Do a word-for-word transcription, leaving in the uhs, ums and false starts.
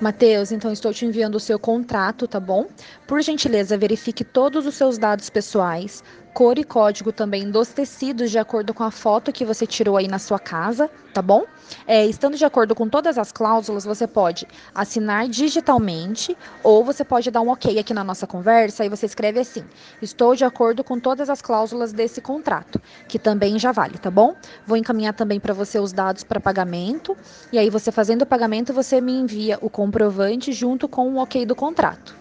Matheus, então estou te enviando o seu contrato, tá bom? Por gentileza, verifique todos os seus dados pessoais, cor e código também dos tecidos de acordo com a foto que você tirou aí na sua casa, tá bom? É, estando de acordo com todas as cláusulas, você pode assinar digitalmente ou você pode dar um ok aqui na nossa conversa e você escreve assim: estou de acordo com todas as cláusulas desse contrato, que também já vale, tá bom? Vou encaminhar também para você os dados para pagamento e aí você fazendo o pagamento, você me envia o comprovante junto com o ok do contrato.